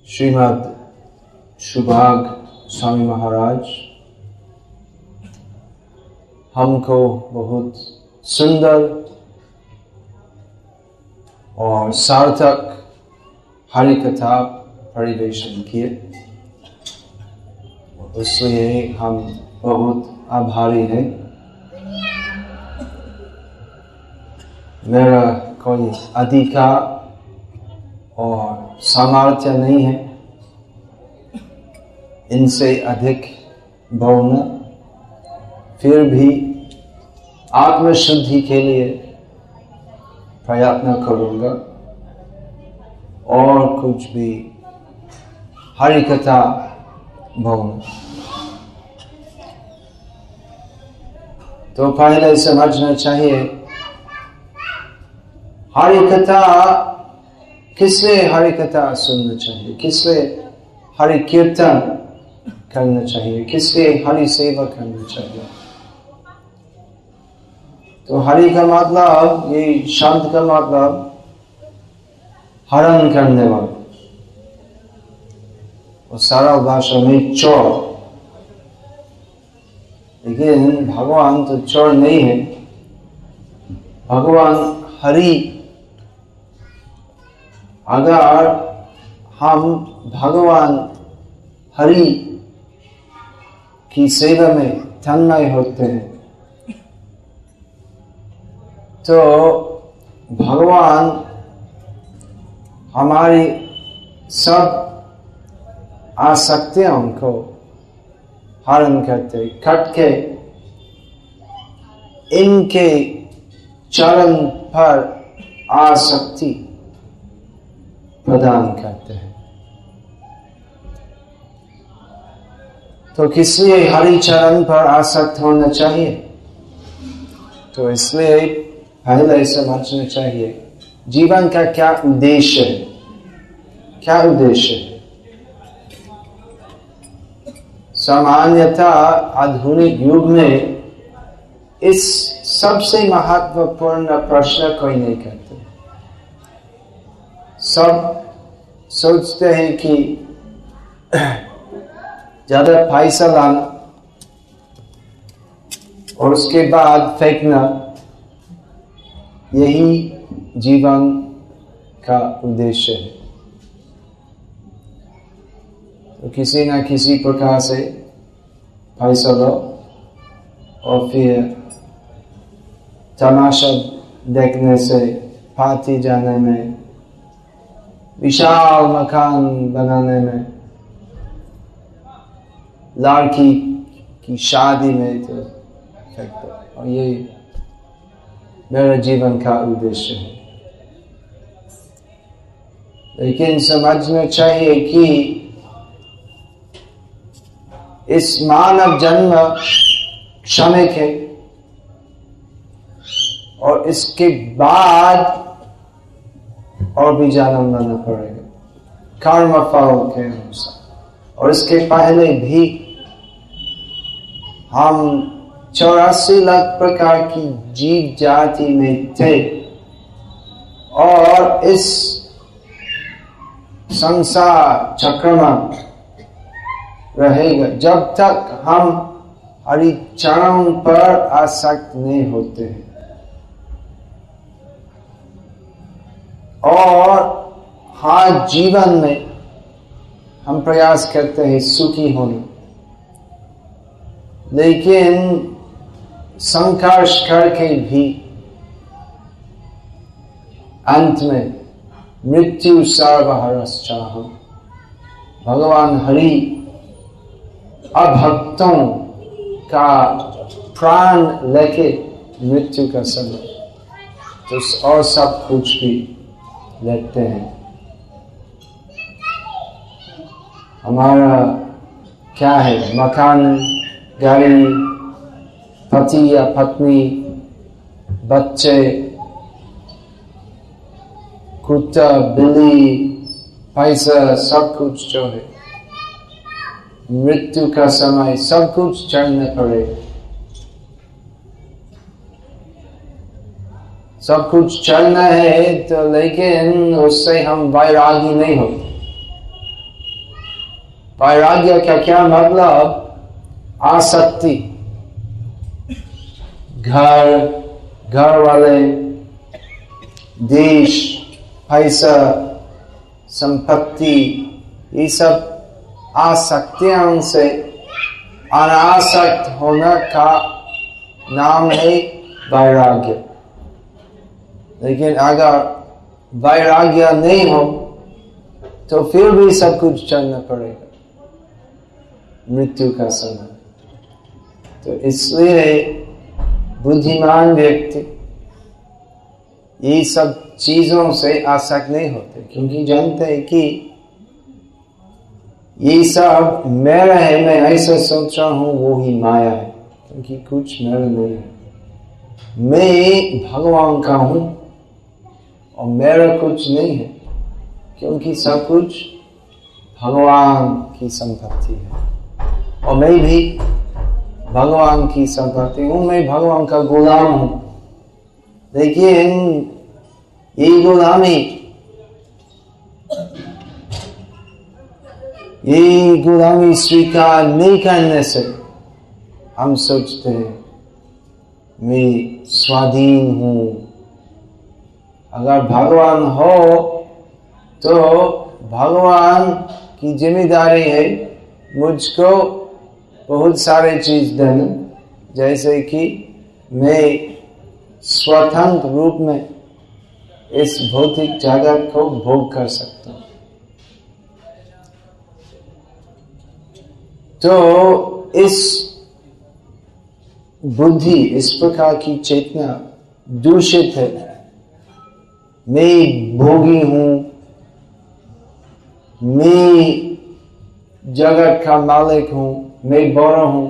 श्रीमद् सुभाग स्वामी महाराज हमको बहुत सुंदर और सार्थक हरि कथा परिवेशन किए, उसलिए हम बहुत आभारी हैं। मेरा कोई अधिकार और सामर्थ्य नहीं है इनसे अधिक बोलना, फिर भी आत्मशुद्धि के लिए प्रयत्न करूंगा और कुछ भी हरि कथा बोलूं। तो पहले समझना चाहिए हरि कथा, किसलिए हरि कथा सुनना चाहिए, किसलिए हरि कीर्तन करना चाहिए, किसलिए हरि सेवा करना चाहिए। तो हरि का मतलब, ये शब्द का मतलब हरण करने वाला, और सरल भाषा में चोर। लेकिन भगवान तो चोर नहीं है, भगवान हरि। अगर हम भगवान हरि की सेवा में तन्मय होते हैं तो भगवान हमारी सब आसक्तियों को हरण करते, कट के इनके चरण पर आसक्ति प्रदान करते हैं। तो किसलिए हरि चरण पर आसक्त होना चाहिए? तो इसलिए पहले समझना चाहिए जीवन का क्या उद्देश्य है, क्या उद्देश्य है। सामान्यतः आधुनिक युग में इस सबसे महत्वपूर्ण प्रश्न कोई नहीं करते। सब सोचते हैं कि ज्यादा पैसा लाना और उसके बाद फेंकना, यही जीवन का उद्देश्य है। तो किसी न किसी प्रकार से पैसा लो और फिर तमाशा देखने से, पार्टी जाने में, विशाल मकान बनाने में, लड़की की शादी में तो फेंकते, और ये मेरा जीवन का उद्देश्य है। लेकिन समझना चाहिए कि इस मानव जन्म क्षणिक है और इसके बाद और भी जन्म लेना पड़ेगा कर्म फल के अनुसार। और इसके पहले भी हम 84 लाख प्रकार की जीव जाति में थे, और इस संसार चक्र में रहेगा जब तक हम हरि चरण पर आसक्त नहीं होते हैं। और हर जीवन में हम प्रयास करते हैं सुखी होने, लेकिन संघर्ष करके भी अंत में मृत्यु सर्वहरश्चाहम्, भगवान हरि अभक्तों का प्राण लेके मृत्यु का समय तो और सब कुछ भी लेते हैं। हमारा क्या है? मकान, गाड़ी, पति या पत्नी, बच्चे, कुत्ता, बिल्ली, पैसा, सब कुछ जो है मृत्यु का समय सब कुछ छोड़ना पड़ेगा। सब कुछ चलना है तो, लेकिन उससे हम वैरागी नहीं होते। वैराग्य का क्या मतलब? आसक्ति, घर वाले, देश, पैसा, संपत्ति, ये सब आसक्तियों से अनासक्त होने का नाम है वैराग्य। लेकिन अगर वैराग्य नहीं हो तो फिर भी सब कुछ चलना पड़ेगा मृत्यु का समय। तो इसलिए बुद्धिमान व्यक्ति ये सब चीजों से आसक्त नहीं होते, क्योंकि जानते हैं कि ये सब मेरा है, मैं ऐसा सोच रहा हूं, वो ही माया है, क्योंकि कुछ मेरा नहीं है। मैं भगवान का हूं और मेरा कुछ नहीं है, क्योंकि सब कुछ भगवान की संपत्ति है और मैं भी भगवान की संपत्ति हूं, मैं भगवान का गुलाम हूं। लेकिन ये गुलामी स्वीकार नहीं करने से हम सोचते हैं मैं स्वाधीन हूं। अगर भगवान हो तो भगवान की जिम्मेदारी है मुझको बहुत सारे चीज देना, जैसे कि मैं स्वतंत्र रूप में इस भौतिक जगत को भोग कर सकता हूं। तो इस बुद्धि, इस प्रकार की चेतना दूषित है। मैं भोगी हूं, मैं जगत का मालिक हूं, मैं बड़ा हूं,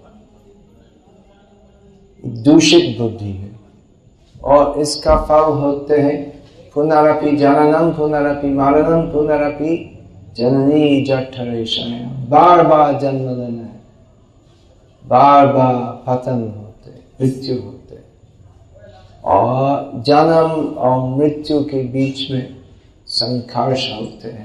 दूषित बुद्धि है। और इसका फल होते हैं पुनरपि जननम पुनरपि मरणम पुनरपि जननी जठरे शयनम। बार बार जन्म लेना है, बार बार पतन होते, मृत्यु होते, और जन्म और मृत्यु के बीच में संघर्ष होते हैं,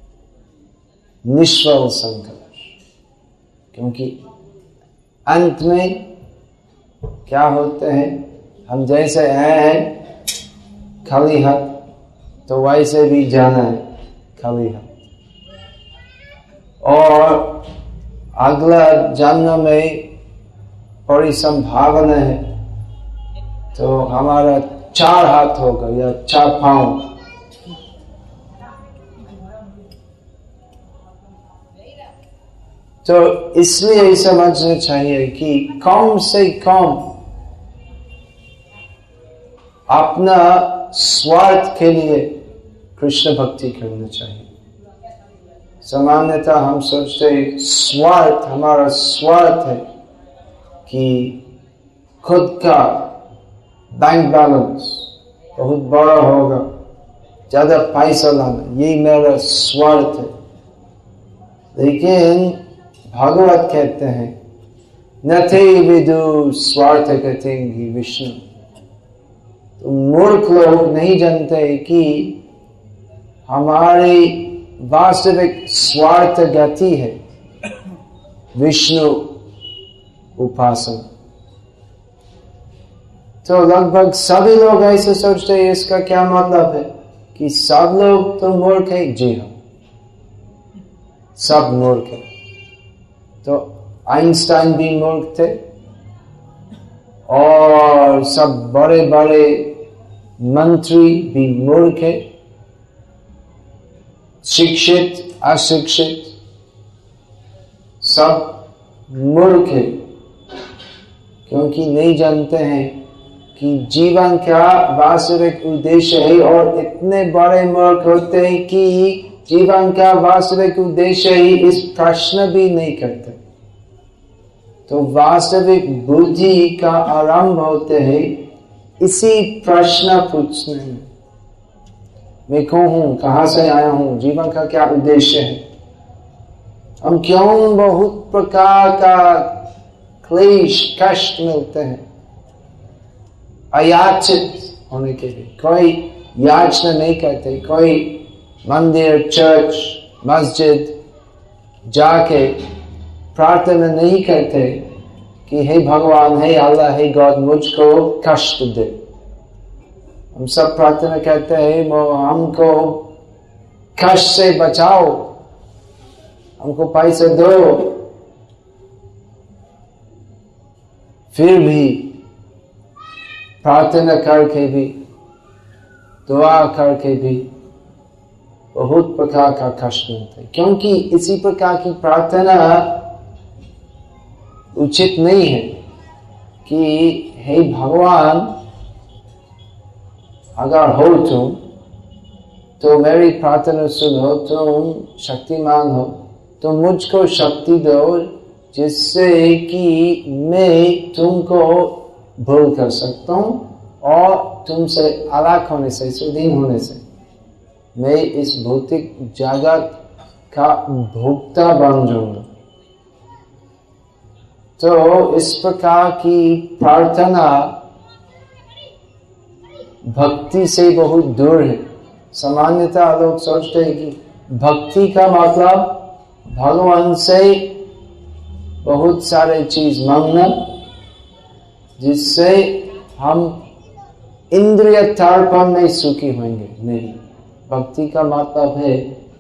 निष्फल संघर्ष। क्योंकि अंत में क्या होते हैं, हम जैसे हैं खाली हाथ, तो वैसे भी जाना है खाली हाथ। और अगला जन्म में बड़ी संभावना है, तो हमारा 4 हाथ होगा या 4 पांव। तो इसलिए समझना चाहिए कि कम से कम अपना स्वार्थ के लिए कृष्ण भक्ति करना चाहिए। सामान्यतः हम सोचते स्वार्थ, हमारा स्वार्थ है कि खुद का बैंक बैलेंस बहुत बड़ा होगा, ज्यादा पैसा लाना, यही मेरा स्वार्थ है। लेकिन भागवत कहते हैं नते विदु स्वार्थ गतिं विष्णु। तो मूर्ख लोग नहीं जानते कि हमारी वास्तविक स्वार्थ गति है विष्णु उपासना। तो लगभग सभी लोग ऐसे सोचते हैं। इसका क्या मतलब है कि सब लोग तो मूर्ख है? जी हाँ, सब मूर्ख है। तो आइंस्टाइन भी मूर्ख थे, और सब बड़े बड़े मंत्री भी मूर्ख है, शिक्षित अशिक्षित सब मूर्ख है, क्योंकि नहीं जानते हैं कि जीवन क्या वास्तविक उद्देश्य है। और इतने बड़े मूर्ख होते हैं कि जीवन का वास्तविक उद्देश्य ही इस प्रश्न भी नहीं करते। तो वास्तविक बुद्धि का आरंभ होते हैं इसी प्रश्न पूछने में, मैं कौन हूं, कहां से आया हूं, जीवन का क्या उद्देश्य है, हम क्यों बहुत प्रकार का क्लेश कष्ट मिलते हैं अयाचित होने के लिए। कोई याचना नहीं करते, कोई मंदिर चर्च मस्जिद जाके प्रार्थना नहीं करते कि हे भगवान, हे अल्लाह, हे गॉड, मुझको कष्ट दे। हम सब प्रार्थना करते हैं हमको कष्ट से बचाओ, हमको पैसे दो। फिर भी प्रार्थना करके भी, दुआ करके भी बहुत प्रकार का कष्ट मिलता है, क्योंकि इसी प्रकार की प्रार्थना उचित नहीं है कि हे भगवान, अगर हो तुम तो मेरी प्रार्थना सुनो, तुम शक्तिमान हो, तो मुझको शक्ति दो जिससे कि मैं तुमको भूल कर सकता हूं और तुमसे अलग होने से, स्वाधीन होने से मैं इस भौतिक जगत का भोक्ता बन जाऊंगा। तो इस प्रकार की प्रार्थना भक्ति से बहुत दूर है। सामान्यतः लोग सोचते हैं कि भक्ति का मतलब भगवान से बहुत सारे चीज मांगना जिससे हम इंद्रिय तर्पण में सुखी होंगे। नहीं, भक्ति का मतलब है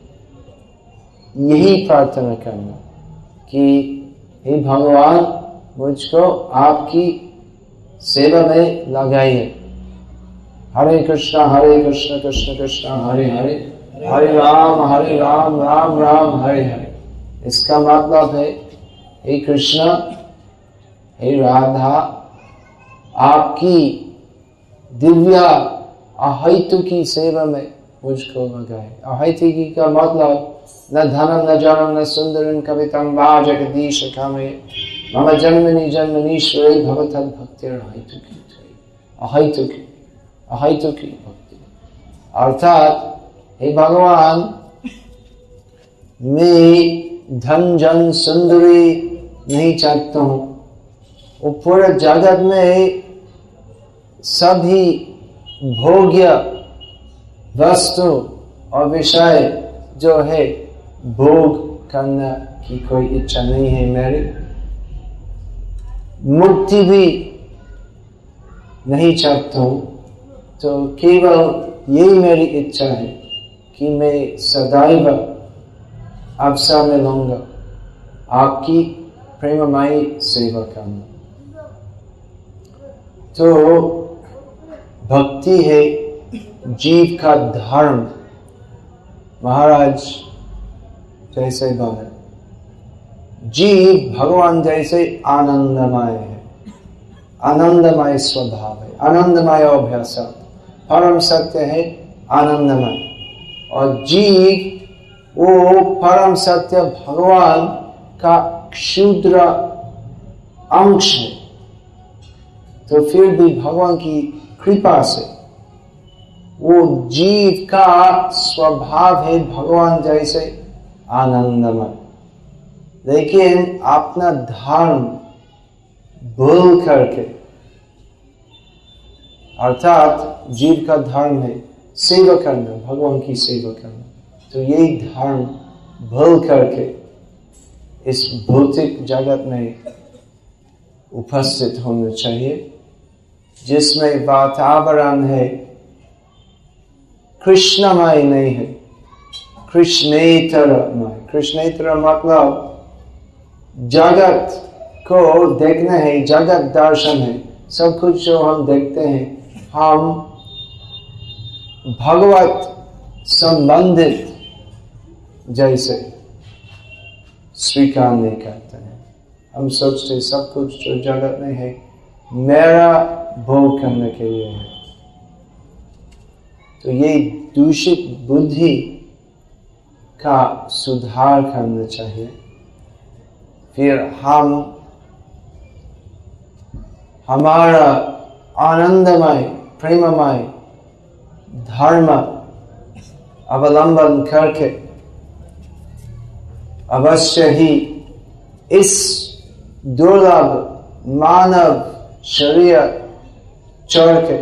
यही प्रार्थना करना कि हे भगवान, मुझको आपकी सेवा में लगाइए। हरे कृष्ण कृष्ण कृष्ण हरे हरे, हरे राम राम राम हरे हरे। इसका मतलब है हे कृष्ण, हे राधा, आपकी दिव्य अहैतुकी सेवा में मुझको लगाए। अहैतुकी का मतलब न धनम न जनम न सुंदरम कवितम वा जगदीश कामये मम जन्मनीश्वरे भवतद भक्तिर अहैतुकी। अहैतुकी, अहैतुकी भक्ति अर्थात हे भगवान, मैं धन जन सुंदरी नहीं चाहता हूं। वो पूरे जगत में सभी भोग्य वस्तु और विषय जो है भोग करने की कोई इच्छा नहीं है मेरी। मुक्ति भी नहीं चाहता हूं। तो केवल यही मेरी इच्छा है कि मैं सदैव अवसर में लूंगा आपकी प्रेममयी सेवा करना। तो भक्ति है जीव का धर्म। महाराज जैसे बोले, जीव भगवान जैसे आनंदमय है, आनंदमय स्वभाव है, आनंदमय अभ्यास, परम सत्य है आनंदमय। और जीव वो परम सत्य भगवान का क्षुद्र अंश है। तो फिर भी भगवान की कृपा से वो जीव का स्वभाव है भगवान जैसे आनंदमय, लेकिन अपना धर्म भूल करके, अर्थात जीव का धर्म है सेवा करना, भगवान की सेवा करना, तो यही धर्म भूल करके इस भौतिक जगत में उपस्थित होना चाहिए, जिसमें वातावरण है कृष्णमय नहीं है, कृष्णेतरमय। कृष्णेतर मतलब जगत को देखना है, जगत दर्शन है। सब कुछ जो हम देखते हैं हम भगवत संबंधित जैसे स्वीकार नहीं करते हैं। हम सोचते सब कुछ जो जगत में है मेरा भोग करने के लिए है। तो ये दूषित बुद्धि का सुधार करना चाहिए। फिर हम हमारा आनंदमय प्रेममय धर्म अवलंबन करके अवश्य ही इस दुर्लभ मानव शरीर छोड़ के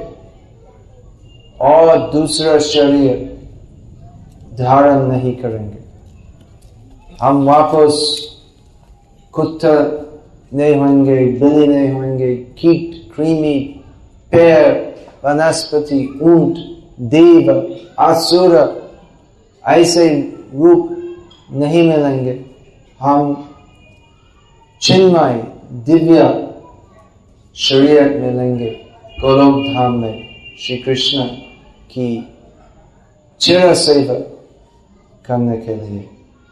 और दूसरा शरीर धारण नहीं करेंगे। हम वापस कुत्ता नहीं होंगे, बिल्ली नहीं होंगे, कीट, कृमि, पेड़, वनस्पति, ऊंट, देव, असुर, ऐसे रूप नहीं मिलेंगे। हम चिन्मय दिव्य शरीर मिलेंगे गोलोक धाम में श्री कृष्ण की चिर सेवा करने के लिए।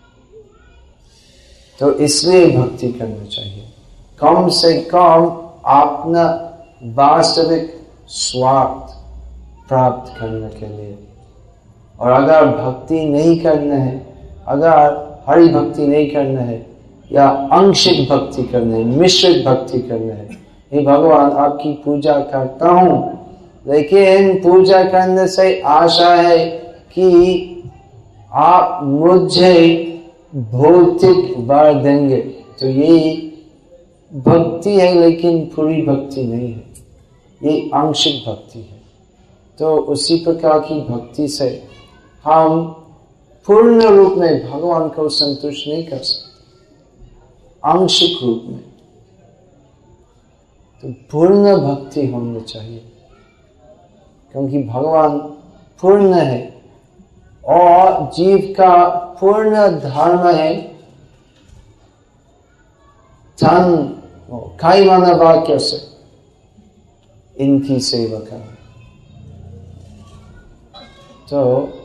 तो इसलिए भक्ति करना चाहिए, कम से कम अपना वास्तविक स्वार्थ प्राप्त करने के लिए। और अगर भक्ति नहीं करना है, अगर हरि भक्ति नहीं करना है या आंशिक भक्ति करना है, मिश्रित भक्ति करना है, हे भगवान आपकी पूजा करता हूं, लेकिन पूजा करने से आशा है कि आप मुझे भौतिक वर देंगे, तो ये भक्ति है लेकिन पूरी भक्ति नहीं है, ये आंशिक भक्ति है। तो उसी प्रकार की भक्ति से हम पूर्ण रूप में भगवान को संतुष्ट नहीं कर सकते, आंशिक रूप में। तो पूर्ण भक्ति होनी चाहिए, क्योंकि भगवान पूर्ण है और जीव का पूर्ण धर्म है धन कई माना वाक्य से इनकी सेवा करना। तो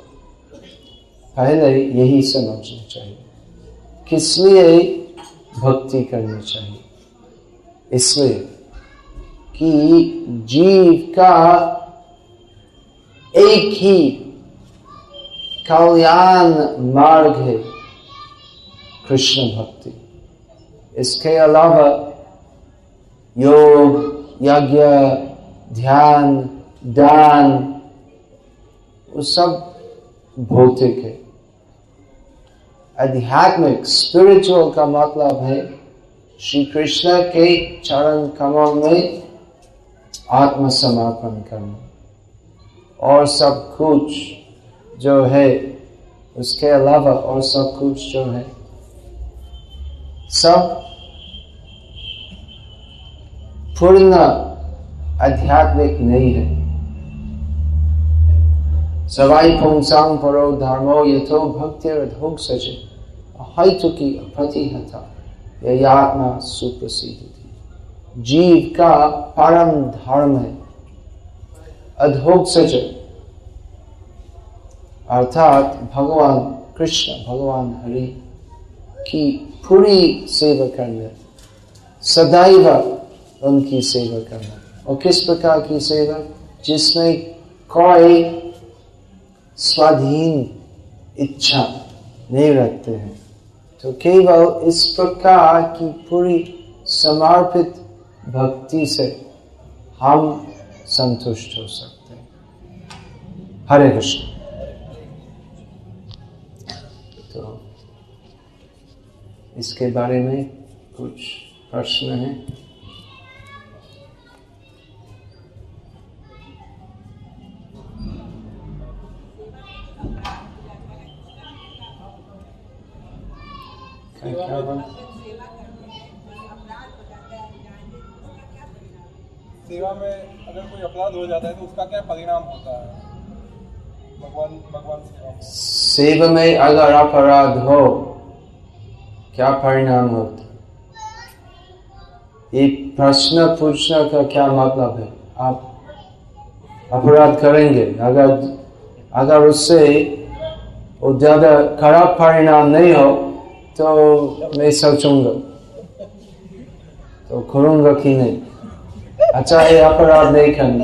पहले यही समझना चाहिए किस लिए भक्ति करनी चाहिए। इसलिए कि जीव का एक ही कल्याण मार्ग है कृष्ण भक्ति। इसके अलावा योग, यज्ञ, ध्यान, दान वो सब भौतिक है। आध्यात्मिक स्पिरिचुअल का मतलब है श्री कृष्ण के चरण कमल में आत्मसमर्पण करना, और सब कुछ जो है उसके अलावा और सब कुछ जो है सब पूर्ण आध्यात्मिक नहीं है। सवाई पुंसां परो धर्मो यथो भक्तिरधोग सचे अहैतुकी अप्रतिहता ययात्मा सुप्रसिद्धि। जीव का परम धर्म है अधोग सचे, अर्थात भगवान कृष्ण, भगवान हरि की पूरी सेवा करना, सदैव उनकी सेवा करना। और किस प्रकार की सेवा? जिसमें कोई स्वाधीन इच्छा नहीं रखते हैं। तो केवल इस प्रकार की पूरी समर्पित भक्ति से हम संतुष्ट हो सकते हैं। हरे कृष्ण। तो इसके बारे में कुछ प्रश्न है? सेवा में अगर कोई अपराध हो जाता है तो उसका क्या परिणाम होता है भगवान सेवा में अगर अपराध हो क्या परिणाम होता है? ये प्रश्न पूछने का क्या मतलब है? आप अपराध करेंगे, अगर उससे वो ज्यादा खराब परिणाम नहीं हो तो मैं सोचूंगा, तो करूंगा कि नहीं। अच्छा है अपराध नहीं करना।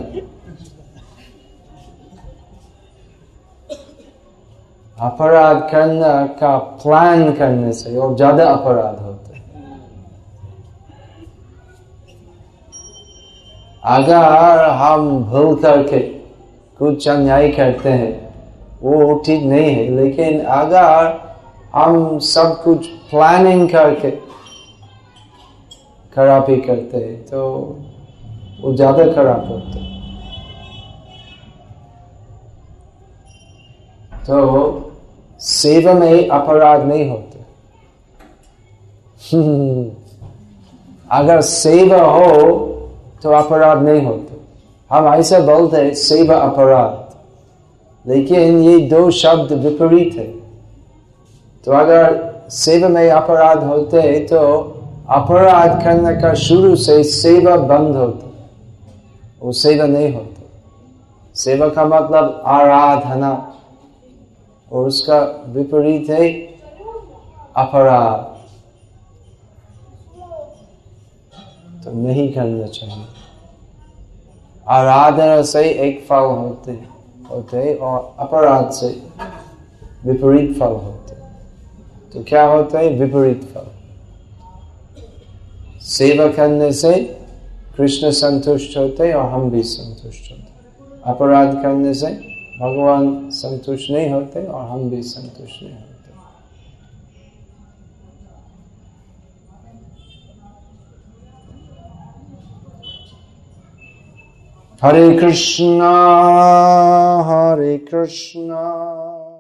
अपराध करना का प्लान करने से और ज्यादा अपराध होते हैं। अगर हम भूल करके कुछ अन्याय करते हैं वो ठीक नहीं है, लेकिन अगर हम सब कुछ प्लानिंग करके खराबी करते हैं तो वो ज्यादा खराब होते हैं। तो सेवा में अपराध नहीं होते, अगर सेवा हो तो अपराध नहीं होते। हम ऐसा बोलते हैं सेवा अपराध, लेकिन ये दो शब्द विपरीत है। तो अगर सेवा में अपराध होते तो अपराध करने का शुरू से सेवा बंद होता, वो सेवा नहीं होता। सेवा का मतलब आराधना, और उसका विपरीत है अपराध। तो नहीं करना चाहिए। आराधना से एक फल होते और अपराध से विपरीत फल होते। तो क्या होता है? विपरीत फल। सेवा करने से कृष्ण संतुष्ट होते और हम भी संतुष्ट होते। अपराध करने से भगवान संतुष्ट नहीं होते और हम भी संतुष्ट नहीं होते। हरे कृष्णा